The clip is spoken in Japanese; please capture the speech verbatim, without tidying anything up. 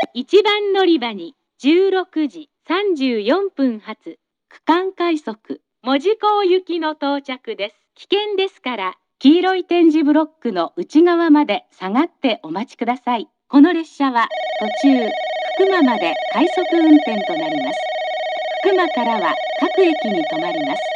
いちばん乗り場にじゅうろくじさんじゅうよんぷん発区間快速門司港行きの到着です。危険ですから黄色い点字ブロックの内側まで下がってお待ちください。この列車は途中福間まで快速運転となります。福間からは各駅に停まります。